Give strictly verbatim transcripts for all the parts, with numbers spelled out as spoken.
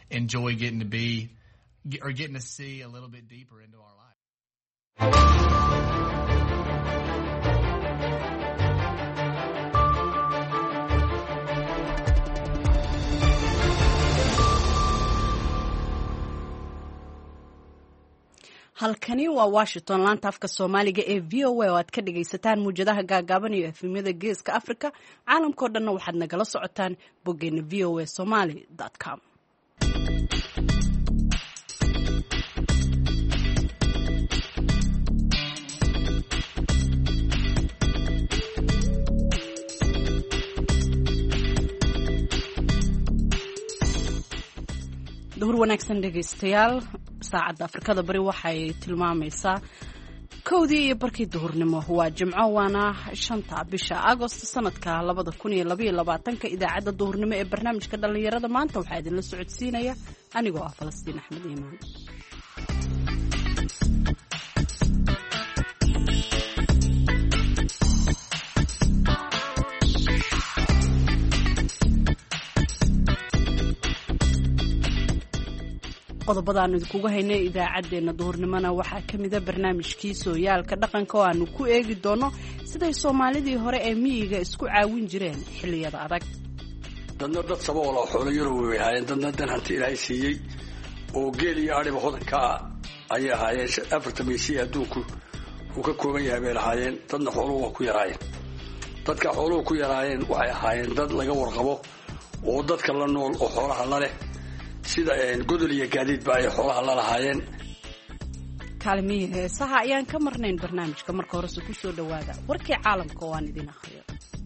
enjoy getting to be or getting to see a little bit deeper into our lives. halkani waa Washington laanta afka Soomaaliga ee V O A oo aad ka dhagaysataan muujadaha gaagaaban iyo efemyada Geeska Afrika caalamka oo dhan waxaad nagala socotaan boggeena v o a somali dot com. duhur wanaagsan dhegaystayaal saacadda Afrikada bari waxay tilmaamaysaa kowdii iyo barkii duhurnimo waa Jimco waana shanta bisha Agosto sanadka labada kun iyo laba iyo labaatanka idaacadda duhurnimo ee barnaamijka dhalinyarada maanta waxaa idin la socodsiinaya anigoo ah Falastiin Axmed Iimaan. qodobadaan idinku haynay idaacadeena duhurnimona waxaa kamid ah barnaamijkii sooyaalka dhaqanka oo aanu ku eegi doono siday Soomaalidii hore ee miyiga isku caawin jireen xilliyada adag. dadna dad saboola xoolo yar way hayeen dadna dan hanti Ilaahay siiyay oo geel iyo ariba hodanka ay ahaayeen afarta meesii adduunku uu ka kooban yahay bay lahaayeen dadna xooluhu waa ku yaraayeen dadka xooluhu ku yaraayeen waxay ahaayeen dad laga warqabo oo dadka la nool oo xoolaha la leh sida een godol iyo gaadiid baa ay xoolaha la lahaayeen. kaalmiye heesaha ayaan ka marnayn barnaamijka marka hore ku soo dhawaada warkii caalamka oo aan idin akhriyo.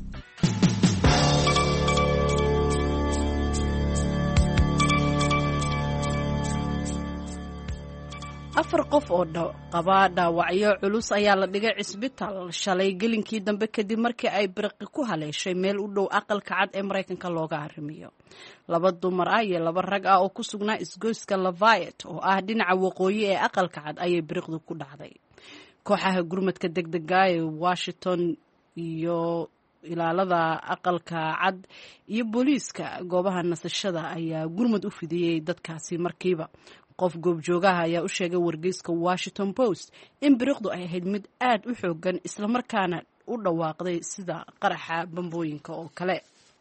afar qof oo qaba dhaawacyo culus ayaa la dhigay cisbitaal shalay gelinkii dambe kadib markii ay birqi ku haleeshay meel u dhow aqalka cad ee Mareykanka looga arrimiyo. laba dumar ah iyo laba rag ah oo ku sugnaa isgoyska Lafayette oo ah dhinaca waqooyi ee aqalka cad ayay birqdu ku dhacday. kooxaha gurmadka degdega ee Washington iyo ilaalada aqalka cad iyo booliiska goobaha nasashada ayaa gurmad u fidiyay dadkaasi markiiba. qof goobjoogaha ayaa u sheegay wargeyska Washington Post in biriqdu ay ahayd mid aad u xoogan isla markaana u dhawaaqday sida qaraxa bambooyinka oo kale.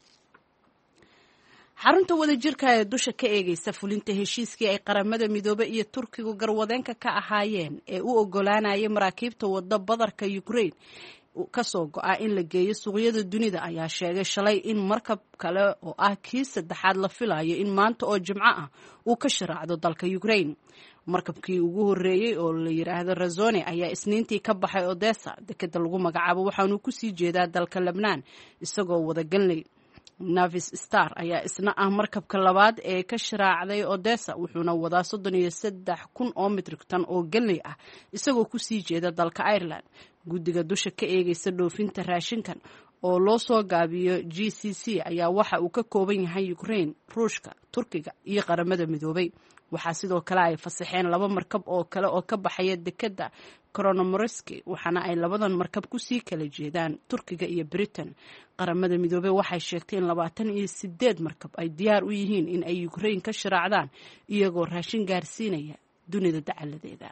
xarunta wadajirka ee dusha ka eegaysa fulinta heshiiskii ay qaramada midoobay iyo Turkigu garwadeenka ka ahaayeen ee u ogolaanayay maraakiibta wadda badarka Ukraine kasoo go'a in la geeyo suuqyada dunida ayaa sheegay shalay in markab kale oo ah kii saddexaad la filayo in maanta oo Jimco ah uu ka sharaacdo dalka Ukraine. markabkii ugu horeeyay oo la yiraahdo Razone ayaa isniintii ka baxay Odessa dekada lagu magacaabo waxaanu ku sii jeedaa dalka Lebanon isagoo wada galnay. Navis Star ayaa isna ah markabka labaad ee ka sharaacday Odessa wuxuuna wadaa soddon iyo saddex kun oo metrik tan oo galnay ah isagoo ku sii jeeda dalka Ireland. guddiga dusha ka eegaysa dhoofinta raashinkan oo loo soo gaabiyo G C C ayaa waxa uu ka kooban yahay Ukraine, Ruushka, Turkiga iyo qaramada midoobay. waxaa sidoo kale ay fasaxeen laba markab oo kale oo ka baxaya dekada Kronomorsk waxaana ay labadan markab ku sii kala jeedaan Turkiga iyo Britain. qaramada midoobay waxay sheegtay in labaatan iyo siddeed markab ay diyaar u yihiin in ay Ukraine ka sharaacdaan iyagoo raashin gaarsiinaya dunida dacaladeeda.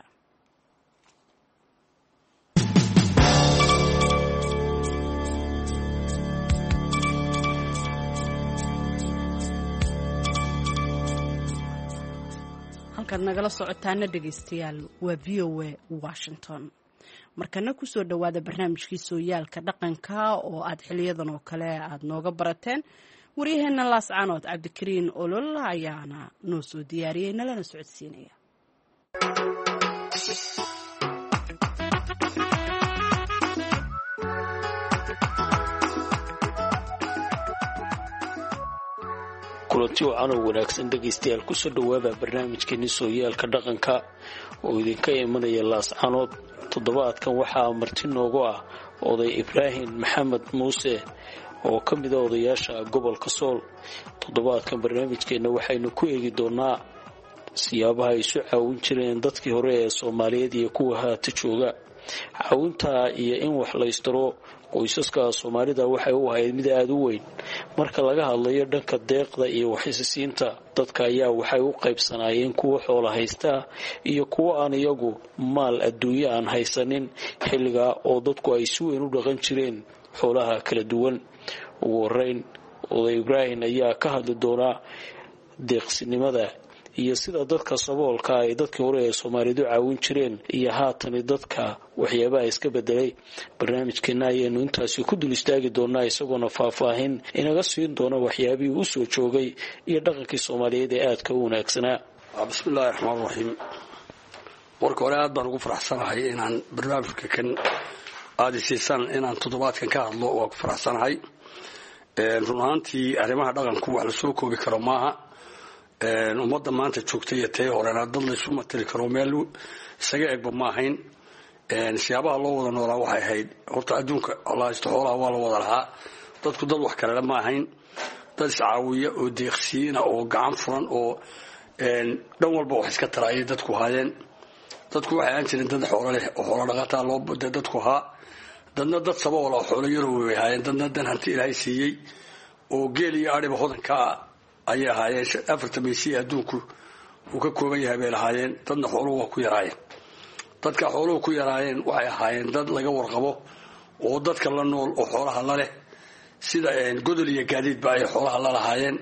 halkaad nagala socotaana dhegaystayaal waa V O A Washington. markana ku soo dhawaada barnaamijkii sooyaalka dhaqanka oo aad xiliyadan oo kale aad nooga barateen. waryaheena Laascaanood Cabdikariin Olol ayaana noo soo diyaariyay nalana socodsiinaya. kulanti wacan oo wanaagsan dhegaystayaal ku soo dhawaada barnaamijkeeni sooyaalka dhaqanka oo idinka imanaya Laascaanood. toddobaadkan waxaa marti noogu ah oday Ibraahim Maxamed Muuse oo ka mid ah odayaasha gobolka Sool. toddobaadkan barnaamijkeena waxaynu ku eegi doonaa siyaabaha ay isu caawin jireen dadkii hore ee Soomaaliyeed iyo kuwa haata jooga. caawinta iyo in wax la istiro qoysaska Soomaalida waxay u ahayd mid aad u weyn marka laga hadlayo dhanka deeqda iyo waxisiinta dadka ayaa waxay u qaybsanayeen kuwa xoolo haysta iyo kuwa aan iyagu maal adduunyo aan haysanin xilliga oo dadku ay si weyn u dhaqan jireen xoolaha kala duwan ugu horeyn Oday Ibrahim ayaa ka hadli doona deeqsinimada iyo sida dadka saboolka ay dadkii hore ee Soomaalidu caawin jireen iyo haatan dadka waxyaabaha iska bedelay barnaamijkeena ayaynu intaasi ku dul istaagi doonaa isagoona faahfaahin inaga siin doona waxyaabihii uu soo joogay iyo dhaqankii Soomaaliyeed ee aadka u wanaagsanaa. Bismillahir Rahmaanir Rahiim. Marka hore aad baan ugu faraxsanahay inaan barnaamijka kan aadisiisan inaan toddobaadkan ka hadlo oo ku faraxsanahay. Ee runaantii arrimaha dhaqanku wax la soo koobi karo maaha. ee ummadda maanta joogtay ee horena dad la isu matali karo meel isaga eegba ma ahayn. ee siyaabaha loo wada noolaa waxay ahayd horta adduunka Allah istaxoolaha waa la wada lahaa dadku dad wax kale ma ahayn dad iscaawiya oo deeqsiina oo gacan furan oo een dhan walba wax iska taraayay dadku haayeen dadku waxay aan jireen dad xoolo leh oo xoolo dhaqaata loo baday dadku ha dadna dad sabool oo xoolo yar way haayeen dadna dan hanti Ilaahay siiyay oo geel iyo ariba hodanka ayaa haayeen afartan meesii adduunku uu ka kooban yahay bay lahaayeen dadna xoolo waa ku yaraayeen dadka xoolo ku yaraayeen waxay ahaayeen dad laga warqabo oo dadka la nool oo xoolaha la leh sida een godol iyo gaadiid ba ay xoolaha la lahaayeen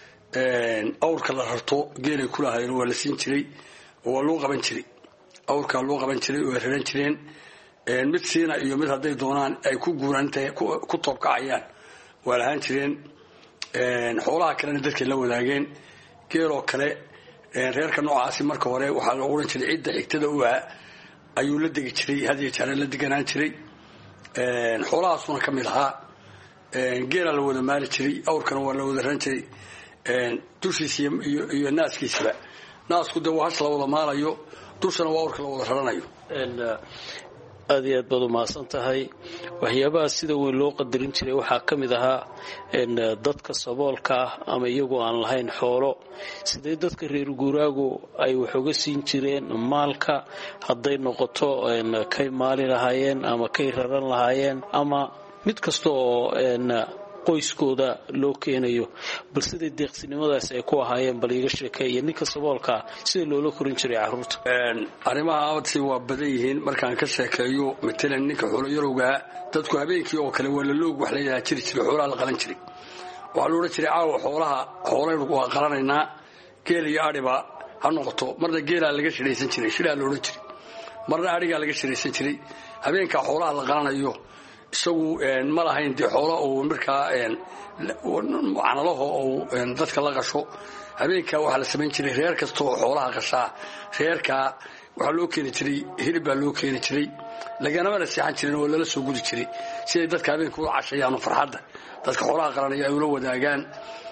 een awrka la rarto geelay ku lahaayeen waa la siin jiray oo loo qaban jiray awrka loo qaban jiray oo reeran jireen een mid siina iyo mid haday doonaan ay ku guurantay ku toobkacayaan waa lahaan jireen een xoolaha kale dadka la wadaageen geelo kale een reerka noocaasi marka hore waxa la oran jiray cidda xigtada u ah ayuu la degi jiray hadii jeer la deganaan jiray een xoolahaasuna kamid ahaa een geela la wada maali jiray awrkana waa la wada ran jiray een dushiisa iyo iyo naaskiisa naasku dad wax la wada maalayo dushana waa awrka la wada raranayo een aad iyo aad baad u mahadsan tahay waxyaabaha sida weyn loo qadarin jiray waxaa ka mid ahaa in dadka saboolka ah ama iyagoo aan lahayn xoolo sidee dadka reer guuraagu ay wax uga siin jireen maalka hadday noqoto in kay maali lahaayeen ama kay raran lahaayeen ama mid kasta oo in qoyskooda loo keenayo bal sidee deeqsinimadaas ay ku ahaayeen bal iga sheekeeyay ninka saboolka sida loola korin jiray carruurta een arrimaha aadsi waa badan yihiin markaan ka sheekeeyo matalan ninka xoolo yarowga dadku habeenkii oo kale wala loog wax leeyahay jiri jiray xoolaha la qalan jiray waxa loo jiray caawa xoolaha xoolaha waa qalanaynaa geel iyo ariba ha noqoto marna geela laga shiraysan jiray shilaa loo jiray marna ariga laga shiraysan jiray habeenka xoolaha la qalanayo isagu een ma lahayn di xoolo oo markaa een macnalaho oo dadka la qasho habeenka waxa la sameyn jiray reer kasto xoolaha qashaa reerka waxa loo keenay jiray hilib baa loo keenay jiray lagana wada siixan jiray oo lala soo gudi jiray si ay dadka habeenka u cashayaan farxadda dadka xoolaha qaranaya ay ula wadaagaan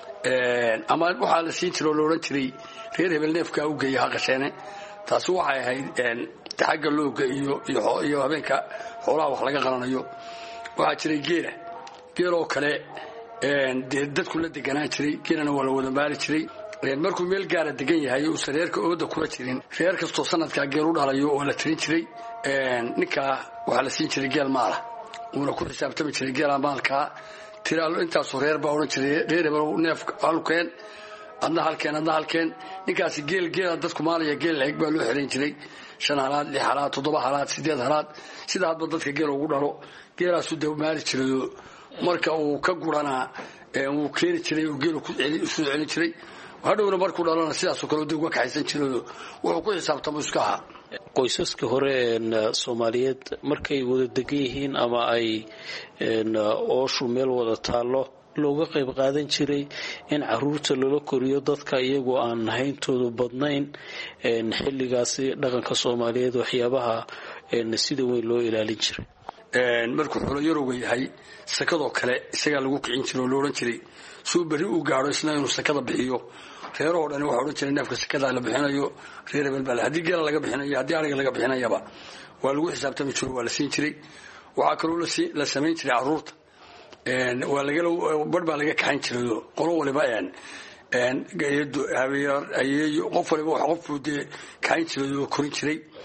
een ama waxa la siin jiray oo loo oran jiray reer hebel neefka u geeyaha qasheene taas waxay ahayd een taxagga looga iyo iyo habeenka xoolaha wax laga qaranayo waxa jiray geela geelo kale een dadku la deganaan jiray geelana waa la wada maali jiray een markuu meel gaar ah degan yahay oo sareerka ooda kula jirin reer kasto sanadka geel u dhalayo oo la tirin jiray een ninka waxa la siin jiray geel maala oo ku xisaabtami jiray geel maalka tiraalo intaas reer baa oran jiray reer baa neef halkeen adna halkeen adna halkeen ninkaas geel geel dadku maalaya geel leeg baa loo xirin jiray shan halaad lix halaad toddoba halaad sideed halaad sida hadba dadka geel ugu dhalo geelaasu dawmaali jiray marka uu ka gurana ee uu keeni jiray oo geel ku celi soo celi jiray hadhowna markuu dhalana sidaas oo kale uu uga kaxaysan jiray wuxuu ku xisaabtamo iska ha qoysaska hore ee Soomaaliyeed markay wada degan yihiin ama ay een ooshu meel wada taalo looga qayb qaadan jiray in carruurta loola koriyo dadka iyagoo aan hayntoodu badnayn een xilligaasi dhaqanka Soomaaliyeed waxyaabaha een sida weyn loo ilaalin jiray een markuu xoolo yarowga yahay sakadoo kale isaga lagu kicin jiray oo loo oran jiray soo bari uu gaaro isna inuu sakada bixiyo reero oo dhan waxa oran jiray neefka sakada la bixinayo reer hebel baa hadii geela laga bixinayo hadii ariga laga bixinayaba waa lagu xisaabtami jiray waa la siin jiray waxa kale oo la sameyn jiray carruurta een waa laga badba laga kaxin jiray qolo waliba een een geedo habeeyar ayeeyo qof waliba wax qof uu de kaxin jiray oo korin jiray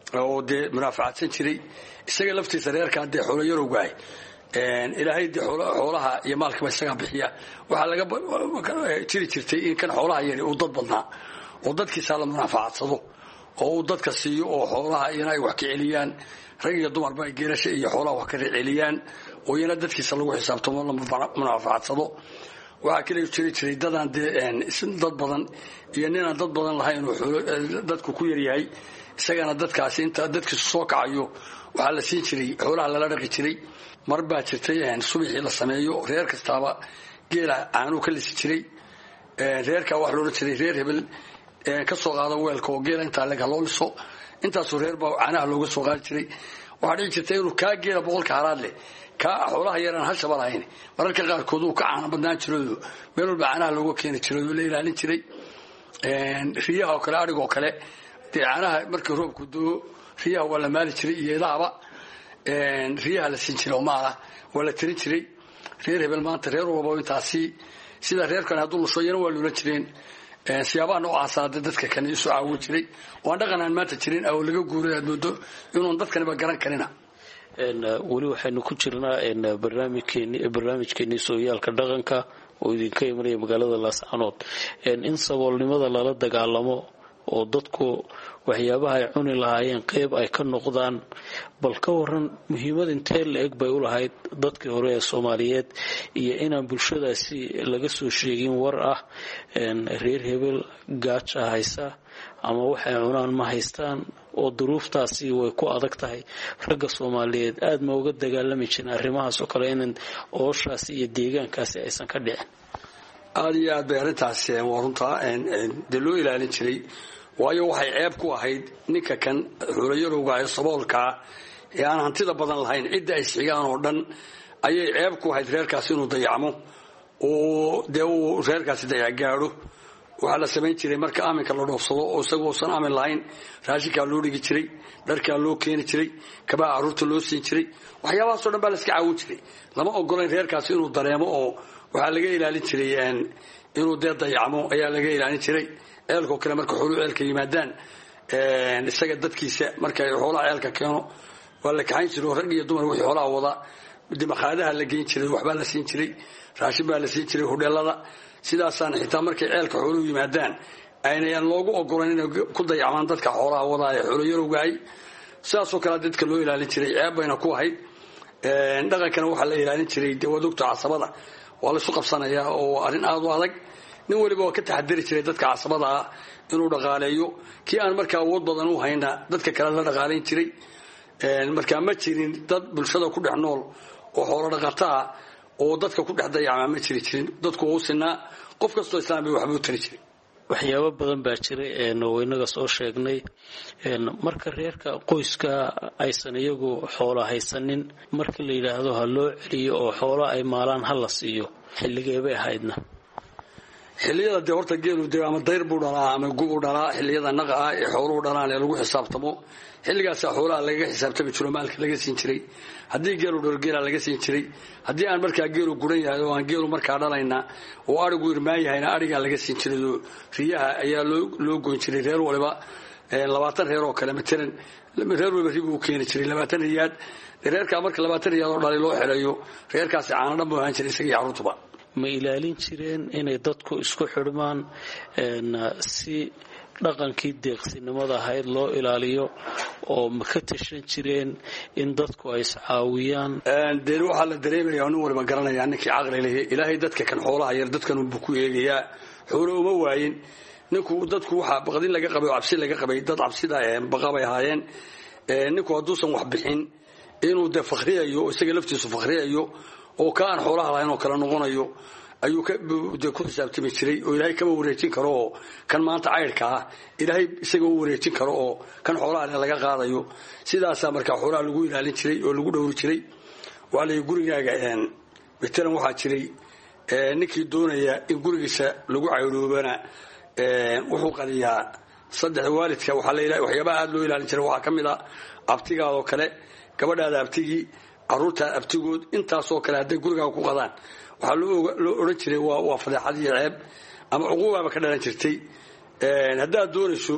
oo dee munaafacadsan jiray isaga laftiisa reerkaa dee xoolo yarowgahay ilaahay dee xoolaha iyo maalkaba isagaa bixiya waxaa laga jiri jirtay in kan xoolaha yari uu dad badnaa oo dadkiisaa la munaafacadsado oo uu dadka siiyo oo xoolaha iyana ay wax ka celiyaan rag iyo dumarba ay geelasha iyo xoolaha wax ka celiyaan oo iyana dadkiisa lagu xisaabtamo la munaafacadsado waxaa kale jiri jiray dadaan dee dad badan iyo ninaan dad badan lahayn oo dadku ku yaryahay isagana dadkaasi inta dadkiisu soo kacayo waxaa la siin jiray xoolaha lala dhaqi jiray mar baa jirtay subaxii la sameeyo reer kastaaba geela caanuu ka lisi jiray reerkaa wax loola jiray reer hebel ka soo qaada weelka oo geela intaa leg haloo liso intaasuu reer baa caanaha looga soo qaadi jiray waxaa dhici jirtay inuu kaa geela boqolka halaad leh kaa xoolaha yaraan hashaba lahayn mararka qaarkood uu ka caana badnaan jiroodo meel walba caanaha looga keeni jiray oo la ilaalin jiray riyaha oo kale adhig oo kale dee caanaha markii roobku doo riyaha waa la maali jiray iyo idahaba riyaha la siin jiray oo maala waa la tirin jiray reer hebel maanta reer walba intaasi sida reerkan hadduu lusho yana waa loola jireen siyaabaha noocaasa dadka kani isu caawin jiray waan dhaqan aan maanta jirin oo laga guuray aad moodo inuun dadkaniba garan karina weli waxaynu ku jirnaa barnaamijkeenii sooyaalka dhaqanka oo idinka imanaya magaalada laascanood in saboolnimada lala dagaalamo oo dadku waxyaabaha ay cuni lahaayeen qeyb ay ka noqdaan bal ka waran muhiimad intee la-eg bay u lahayd dadkii hore ee soomaaliyeed iyo inaan bulshadaasi laga soo sheegin war ah reer hebel gaaja haysa ama waxay cunaan ma haystaan oo duruuftaasi way ku adag tahay ragga soomaaliyeed aad ma uga dagaalami jirin arrimahaas oo kale in ooshaasi iyo deegaankaasi aysan ka dhicin aada iyo aad bay arrintaasi waa runtaa dee loo ilaalin jiray waayo waxay ceeb ku ahayd ninka kan xuulayarowga ee saboolkaa ee aan hantida badan lahayn cidda ay isxigaan oo dhan ayay ceeb ku ahayd reerkaasi inuu dayacmo oo dee uu reerkaasi dayacgaadho waxaa la samayn jiray marka aaminka la dhoofsado oo isagoo usan aamin lahayn raashinkaa loo dhigi jiray dharkaa loo keeni jiray kabaha carruurta loo siin jiray waxyaabahaasoo dhan baa la iska caawin jiray lama ogolayn reerkaasi inuu dareemo oo waxaa laga ilaalin jiray inuu dee dayacmo ayaa laga ilaalin jiray ceelkao kale marka xooluhu ceelka yimaadaan isaga dadkiisa markay xoolaha ceelka keeno waa la kaxayn jiray oo rag iyo dumar wixii xoolaha wada dimakhaadaha la geyn jiray waxbaa la siin jiray raashin baa la siin jiray hudheelada sidaasaan xitaa markay ceelka xooluhu yimaadaan aynayaan loogu ogolayn inay ku dayacmaan dadka xoolaha wadaa ee xooloyarowgahay sidaasoo kale dadka loo ilaalin jiray ceeb bayna ku ahayd dhaqankana waxaa la ilaalin jiray dee wadogta casabada waa la isu qabsanayaa oo arrin aada u adag nin waliba waa ka taxadari jiray dadka casabada ah inuu dhaqaaleeyo kii aan markaa awood badan u hayna dadka kale la dhaqaalayn jiray markaa ma jirin dad bulshada ku dhex nool oo xoolo dhaqataa oo dadka ku dhex dayacmaa ma jiri jirin dadku waa u sinaa qof kastoo islaam waxba u tari jiray waxyaabo badan baa jiray oo inaga soo sheegnay marka reerka qoyska aysan iyagu xoolo haysanin marka la yidhaahdo ha loo celiyo oo xoolo ay maalaan ha la siiyo xilligee bay ahaydna xilliyada dee horta geelu dee ama dayr buu dhalaa ama gu-u dhalaa xilliyada naqa ah ee xooluhu dhalaan ee lagu xisaabtamo xilligaasaa xoolaha lagaga xisaabtami jiro maalka laga siin jiray haddii geelu dhalo geelaa laga siin jiray haddii aan markaa geelu guran yahay oo aan geelu markaa dhalayna oo arigu irmaan yahayna arigaa laga siin jiray oo riyaha ayaa loo goyn jiray reer waliba labaatan reer oo kale matalan reer waliba ribuu u keeni jiray labaatan riyaad reerkaa marka labaatan riyaad oo dhalay loo xereeyo reerkaasi caana dhan buu ahaan jiray isagii carruurtuba ma ilaalin jireen inay dadku isku xidhmaan si dhaqankii deeqsinimada ahayd loo ilaaliyo oo ma ka tashan jireen in dadku ay iscaawiyaan dee waxaa la dareemayaa nin waliba garanayaa ninkii caqli leh ilaahay dadka kan xoolaha yar dadkan unbuu ku eegayaa xoolo uma waayin ninku dadku waxaa baqdin laga qabay oo cabsi laga qabay dad cabsida baqabay ahaayeen ninku hadduusan wax bixin inuu dee fakriyayo isaga laftiisu fakriyayo oo ka aan xoolaha lahayn oo kale noqonayo ayuu de ku xisaabtami jiray oo ilaahay kama wareejin karo oo kan maanta caydhka ah ilaahay isaga u wareejin karo oo kan xoolaha leh laga qaadayo sidaasaa markaa xoolaha lagu ilaalin jiray oo lagu dhowri jiray waa lay gurigaaga matalan waxaa jiray ninkii doonaya in gurigiisa lagu caydhoobana wuxuu qadiyaa saddex waalidka waxyaabaha aada loo ilaalin jiray waxaa ka mid a abtigaadoo kale gabadhaada abtigii carruurtaa abtigood intaasoo kale hadday gurigaaga ku qadaan waxaa loo odhan jiray waa fadeexad iyo ceeb ama cuquubaaba ka dhalan jirtay haddaad doonayso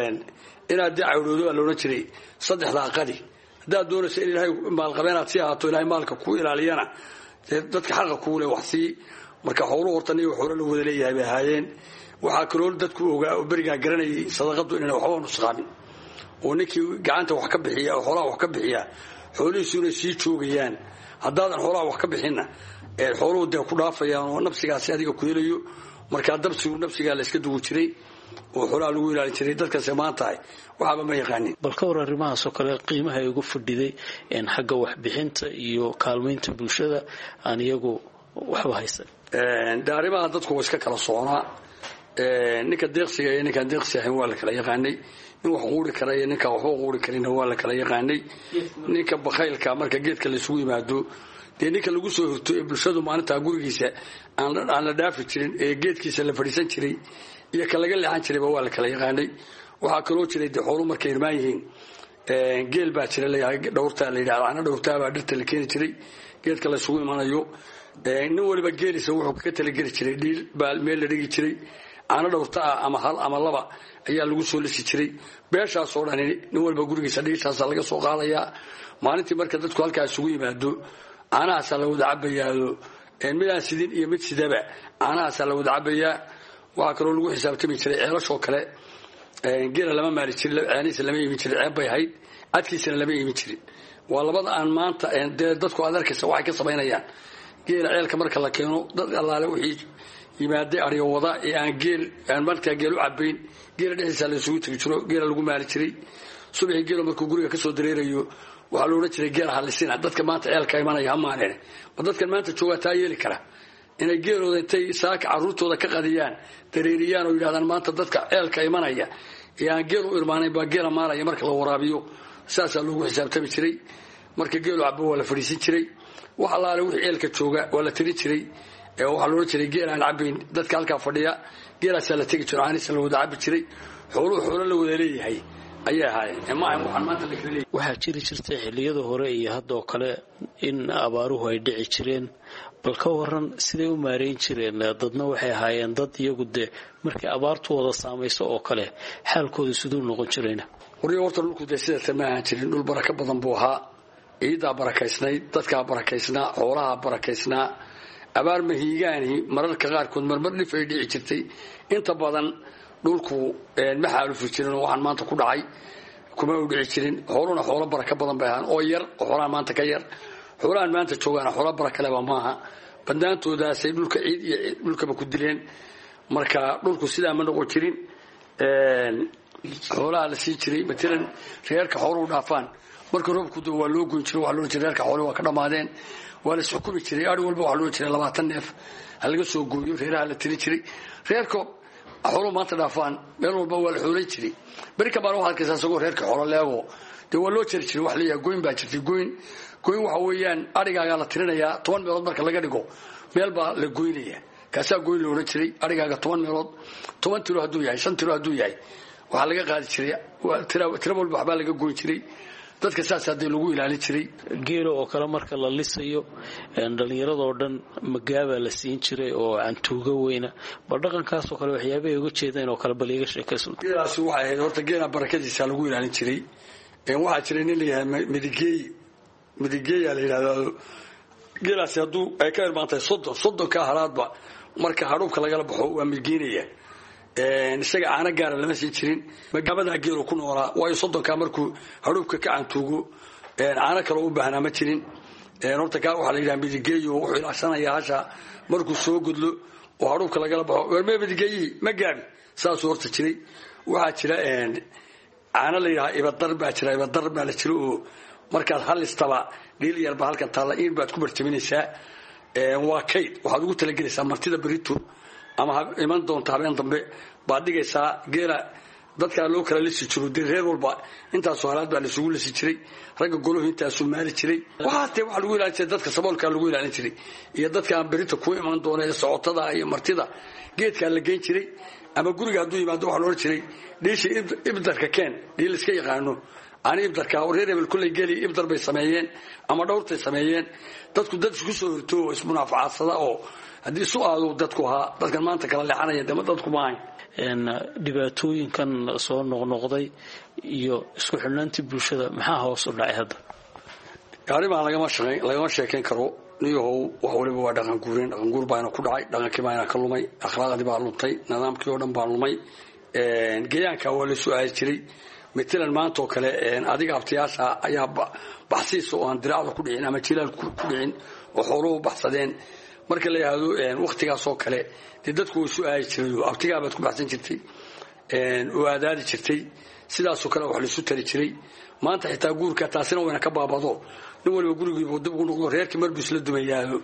inaad dee cawdhoodo baa loodhan jiray saddexdaa qadi haddaad doonayso in ilaahay maalqabeenaad sii ahaato ilaahay maalka kuu ilaaliyana dee dadka xaqa kuule wax sii marka xooluhu horta niyo xoolo la wada leeyahay bay ahaayeen waxaa kaloo dadku ogaa oo berigaa garanayay sadaqadu inayna waxba nusqaamin oo ninkii gacanta wax ka bixiya oo xoolaha wax ka bixiya xoolihiisu inay sii joogayaan haddaadan xoolaha wax ka bixinna xooluhu dee ku dhaafayaan oo nafsigaasi adiga ku helayo markaa dabsigu nafsigaa la iska dugu jiray oo xoolaha lagu ilaalin jiray dadkase maantahay waxaaba ma yaqaanin bal ka war arrimahaasoo kale qiimaha ay ugu fadhiday xagga waxbixinta iyo kaalmaynta bulshada aan iyagu waxba haysan de arrimaha dadku waa iska kala soconaa ninka deeqsiga iyo ninkaan deeqsi ahayn waa la kala yaqaanay nin wax quuri kara iyo ninkaan waxba quuri karina waa la kala yaqaanay ninka bakhaylka marka geedka laysugu yimaado dee ninka lagu soo hirto ee bulshadu maalintaa gurigiisa aan la dhaafi jirin ee geedkiisa la fadhiisan jiray iyo ka laga leexan jirayba waa la kala yaqaanay waxaa kaloo jiray dee xoolu markay irmaan yihiin geel baa jira layahay dhowrtaa la yidhahda ana dhowrtaabaa dhirta la keeni jiray geedka laysugu imanayo nin waliba geelisa wuxuu kaga talageli jiray dhiil baa meel la dhigi jiray caano dhowrta ah ama hal ama laba ayaa lagu soo lisi jiray beeshaasoo dhan nin waliba gurigiisa dhiishaasa laga soo qaadayaa maalintii marka dadku halkaa isugu yimaado caanahaasaa la wada cabayaado midaan sidin iyo mid sidaba caanahaasaa la wada cabayaa waxaa kaloo lagu xisaabtami jiray ceelashoo kale geela lama maali jirin ceenihiisa lama imin jirin ceeb bay ahayd cadkiisana lama imin jirin waa labada aan maanta dee dadku aad arkaysa waxay ka samaynayaan geela ceelka marka la keeno dad allaale wixii yimaaday ariyo wada ee aan geel aan markaa geel u cabayn geela dhexdiisa la isugu tegi jiro geela lagu maali jiray subaxii geelo markuu guriga ka soo dareerayo waxaa la odhan jiray geela halisina dadka maanta ceelka imanaya hamaaneen ma dadkan maanta joogaa taa yeeli kara inay geelooda intay saaka carruurtooda ka qadiyaan dareeriyaan oo yidhahdaan maanta dadka ceelka imanaya ee aan geel u irmaanayn baa geela maalaya marka la waraabiyo saasaa loogu xisaabtami jiray marka geelu cabo waa la fadhiisin jiray wax allaale wixii ceelka jooga waa la tirin jiray waxaa la odhan jiray geel aan cabayn dadka halkaa fadhiya geelaasaa la tegi jiro caaniisa la wada cabi jiray xooluhu xoolo la wada leeyahay ayay ahaayeen ma ahan waxaan maanta la kala leeyahay waxaa jiri jirtay xilliyada hore iyo haddoo kale in abaaruhu ay dhici jireen bal ka waran siday u maareyn jireen dadna waxay ahaayeen dad iyagu dee markay abaartu wada saamayso oo kale xaalkooda siduu noqon jirayna wariyo horta dhulku dee sidata ma ahaan jirin dhul baraka badan buu ahaa ciiddaa barakaysnayd dadkaa barakaysnaa xoolahaa barakaysnaa abaar mahiigaani mararka qaarkood marmar dhif ay dhici jirtay inta badan dhulku ma xaalufi jirin oo waxaan maanta ku dhacay kuma u dhici jirin xooluna xoolo baraka badan bay ahaan oo yar oo xoolaha maanta ka yar xoolahan maanta joogaana xoolo barakaleba maaha bandaantoodaasay dhulka ciid iyo dhulkaba ku dileen marka dhulku sidaa ma noqon jirin xoolaha la siin jiray matalan reerka xooluhu dhaafaan marka roobku doo waa loo goyn jiray waxaa loo jiray reerka xooluhu waa ka dhammaadeen waa la isxukumi jiray ari walba waxaa loo jiray labaatan neef ha laga soo gooyo reeraha la tiri jiray reerka xooluhu maanta dhaafaan meel walba waa la xoolayn jiray beri kabaana waxaad arkaysaa isagoo reerka xoolo leego dee waa loo jari jiray wax leeyahay goyn baa jirtay goyn goyn waxa weeyaan arigaagaa la tirinayaa toban meelood marka laga dhigo meel baa la goynaya kaasaa goyn la odhan jiray arigaaga toban meelood toban tiro hadduu yahay shan tiro hadduu yahay waxaa laga qaadi jiray tiro walba waxbaa laga goyn jiray dadka saas hadii lagu ilaalin jiray geelo oo kale marka la lisayo dhallinyaradoo dhan magaabaa la siin jiray oo cantuuga weyna bal dhaqankaasoo kale waxyaabahay uga jeedeen oo kale bal iiga sheekayso geelaasi waxay ahayd horta geela barakadiisa lagu ilaalin jiray waxaa jiray nin la yidhaha midigeey midigeeyaa la yidhahdaa geelaasi hadduu ay ka irmaantahay soddon soddonka halaadba marka hadhuubka lagala baxo waa midgeynaya isaga caano gaara lama siin jirin magaabadaa geelu ku noolaa waayo soddonkaa markuu hadhuubka ka cantuugo caano kaloo u baahnaa ma jirin horta kaa waxaa la yidhaha midigeeyo wuxuu ilaashanayaa hasha markuu soo gudlo oo hadhuubka lagala baxo warmee midigeeyihii ma gaabi saasuu horta jiray waxaa jira caano la yidhaha ibadar baa jira ibadar baa la jira oo markaad halistaba dhiil yarba halkan taalla in baad ku bartaminaysaa waa kayd waxaad ugu talagelaysaa martida berito ama iman doonta habeen dambe baad dhigaysaa geela dadkaa loo kala lisi jiro dee reer walba intaasoo halaad baa laisugu lisi jiray ragga goluhu intaasuu maali jiray waxaatee waxaa lagu ilaalin jiray dadka saboolkaa lagu ilaalin jiray iyo dadka aan berita ku iman doona ee socotada iyo martida geedkaa la geyn jiray ama guriga hadduu yimaado waxaa loodhan jiray dhiisha ibdarka keen dhiil iska yaqaano ani ibdarka reer hebel kulley geli ibdar bay sameeyeen ama dhowrtay sameeyeen dadku dad isku soo horto oo ismunaafacadsada oo haddii su-aadu dadku ahaa dadkan maanta kala leexanaya dema dadku maahayn dhibaatooyinkan soo noqnoqday iyo isku xidhnaantii bulshada maxaa hoos u dhacay hadda arrimaha lagama shaqeyn lagama sheekayn karo niyahow wax waliba waa dhaqan guureen dhaqan guur baana ku dhacay dhaqankii baana ka lumay akhlaaqdii baa luntay nidaamkii oo dhan baa lumay geeyaanka waa la su-aali jiray matalan maanta oo kale adiga abtiyaasha ayaa baxsiisa oo aan diraacda ku dhicin ama jilaal ku dhicin oo xooluhu baxsadeen marka la yidhaahdo waktigaas oo kale dee dadku way su-aali jiray abtigaa baad ku baxsan jirtay oo aadaadi jirtay sidaasoo kale wax laisu tari jiray maanta xitaa guurka taasina wayna ka baabado nin waliba gurigiibu dib ugu noqdo reerkii marbuu isla dumayaado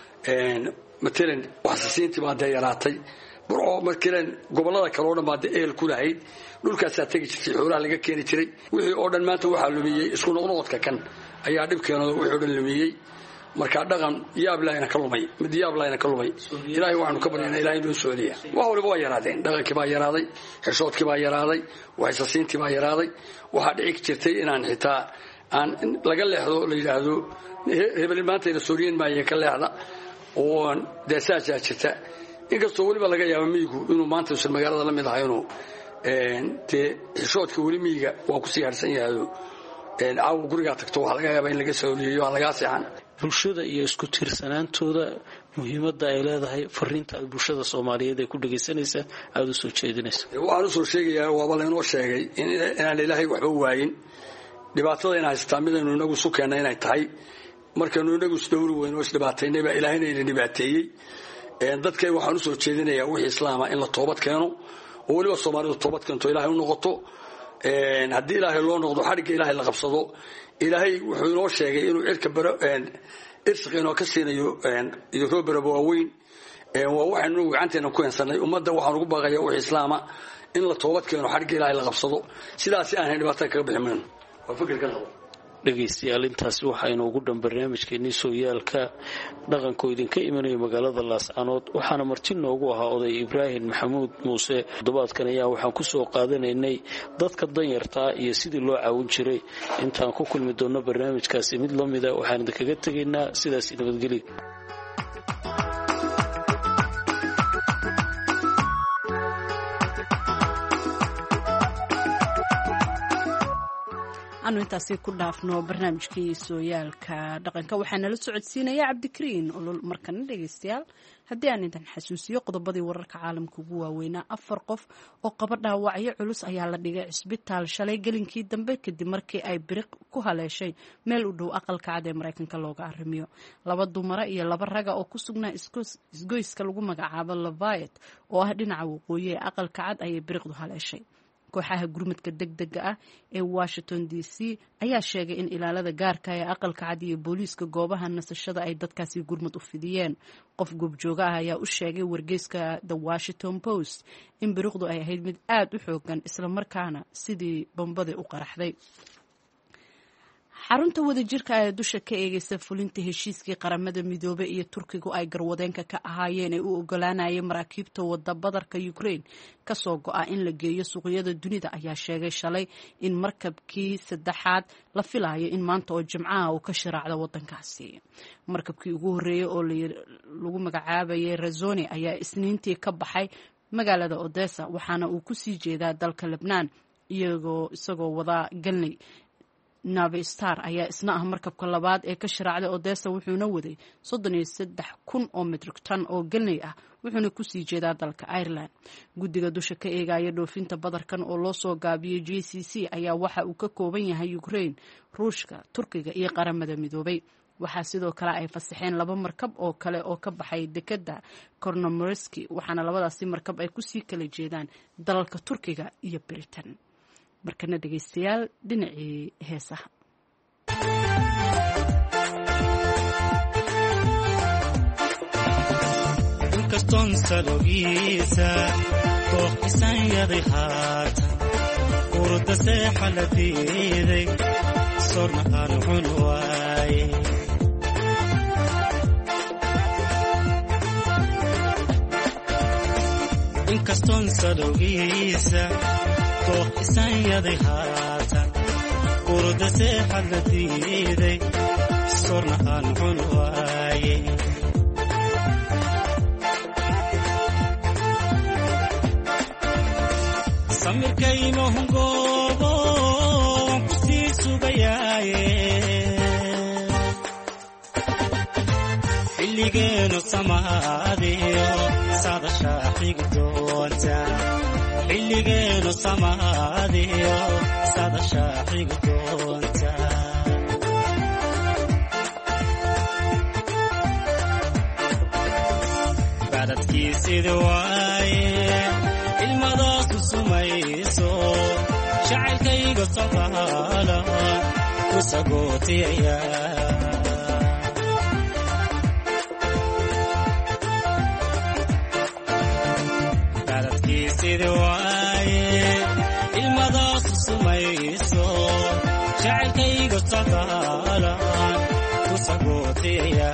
matalan waxsisiintii baa dee yaraatay burco markiilan gobollada kale oo dhan baa dee ehel ku lahayd dhulkaasaa tegi jirtay xoolaha laga keeni jiray wixii oo dhan maanta waxaa lumiyey isku noqnoqodka kan ayaa dhibkeenooda wixii oo dhan lumiyey markaa dhaqan yaab lahayna ka lumay mid yaab lahayna ka lumay ilaahay waxaanu ka baryaynaa ilaahay inoo socodiya wax waliba waa yaraadeen dhaqankii baa yaraaday xishoodkii baa yaraaday waxsasiintii baa yaraaday waxaa dhici jirtay inaan xitaa aan laga leexdo la yidhaahdo hebel maantayna sooriyen maaye ka leexda oo dee saasaa jirta inkastoo weliba laga yaaba miyigu inuu maanta usan magaalada la mid ahay inuu dee xishoodka weli miyiga waa kusii harsan yahayo caawa gurigaa tagto waxaa laga yaaba in laga sooriyeeyo aan lagaa seexan bulshada iyo isku tiirsanaantooda muhiimadda ay leedahay fariinta aad bulshada soomaaliyeed ee ku dhagaysanaysa aada u soo jeedinaysa waxaan usoo sheegayaa waaba laynoo sheegay inaan ilaahay waxba waayin dhibaatada ina haysataa midaynu inagu isu keenna inay tahay markaynu inagu isdhowri weyno isdhibaataynay baa ilaahayna ina dhibaateeyey dadkay waxaan usoo jeedinayaa wixii islaama in la toobad keeno oo weliba soomaalidu toobad keento ilaahay u noqoto haddii ilaahay loo noqdo xadhigga ilaahay la qabsado ilaahay wuxuu inoo sheegay inuu cirka baro irsiq inoo ka siinayo iyo roobaraba waaweyn waa waxaynu gacanteena ku heensanay ummadda waxaan ugu baaqayaa wixii islaama in la toobad keeno xadhigga ilaahay la qabsado sidaasi aanhay dhibaatada kaga bixi mayno waa fikirkan qabo dhegaystayaal intaasi waxaa inoogu dhan barnaamijkeenii sooyaalka dhaqanko idinka imanaya magaalada laascanood waxaana marti noogu ahaa oday ibraahim maxamuud muuse toddobaadkan ayaa waxaan ku soo qaadanaynay dadka danyartaa iyo sidii loo caawin jiray intaan ku kulmi doonno barnaamijkaasi mid la mida waxaan idinkaga tegaynaa sidaas nabadgelyo anu intaasi ku dhaafno barnaamijkii sooyaalka dhaqanka waxaa nala socodsiinaya cabdikariin olol markana dhegaystayaal haddii aan idin xasuusiyo qodobadii wararka caalamka ugu waaweynaa afar qof oo qaba dhaawacyo culus ayaa la dhigay cisbitaal shalay gelinkii dambe kadib markii ay biriq ku haleeshay meel u dhow aqalka cad ee maraykanka looga arrimiyo laba dumara iyo laba raga oo ku sugnaa isgoyska lagu magacaabo lavayet oo ah dhinaca waqooyi ee aqalka cad ayay biriqdu haleeshay kooxaha gurmadka degdega ah ee washington d c ayaa sheegay in ilaalada gaarka ee aqalka cad iyo booliiska goobaha nasashada ay dadkaasi gurmad u fidiyeen qof goobjooga ah ayaa u sheegay wargeyska the washington post in biriqdu ay ahayd mid aad u xoogan islamarkaana sidii bombada u qaraxday xarunta wadajirka ee dusha ka eegaysa fulinta heshiiskii qaramada midoobey iyo turkigu ay garwadeenka ka ahaayeen ee u ogolaanayay maraakiibta wada badarka Ukraine kasoo go'a in la geeyo suuqyada dunida ayaa sheegay shalay in markabkii saddexaad la filayo in maanta oo Jimcaha uu ka shiraacdo wadankaasi markabkii ugu horeeyay oo lagu magacaabayay Razoni ayaa isniintii ka baxay magaalada Odessa waxaana uu ku sii jeedaa dalka Lebanon iyagoo isagoo wada galnay Navy Star ayaa isna ah markabka labaad ee ka shiraacday Odessa wuxuuna waday soddon iyo saddex kun oo metric ton oo galney ah wuxuuna ku sii jeedaa dalka Ireland guddiga dusha ka eegaya dhoofinta badarkan oo loo soo gaabiyay G C C ayaa waxa uu ka kooban yahay Ukraine Ruushka Turkiga iyo qaramada midoobay waxaa sidoo kale ay fasaxeen laba markab oo kale oo ka baxay dekada Kornomorski waxaana labadaasi markab ay ku sii kala jeedaan dalalka Turkiga iyo Britain markana dhegaystayaal dhinacii heesaha inkastoon saloogiisa dooqisan yaday haata urda seexa la diiday sorna aan cun waaye inkastoon saloogiisa dooqisan yaday haata urda seexa la diiday sorna aan cun waaye samirkayma hungoobo ku sii sugayaaye xilligeenu samaadiyo saadashaa xigi doonta xilligeenu samaadiyo saadashaa xigi doonta bacdadkii sida waaye ilmadaasu sumayso jacaylkayga socdaala ku sagootiyaya bacdadkii sida waaye ilmadaasu sumayso jacaylkayga socdaala ku sagootiyaya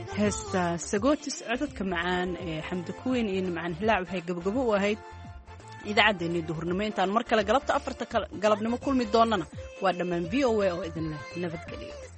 heesta sagootis codadka macaan ee xamdi kuweyn iyo macaan hilaac waxay gabagabo u ahayd idaacaddeenii duhurnimo intaan mar kale galabta afarta galabnimo kulmi doonana waa dhammaan v o a oo idinleh nabadgeliyo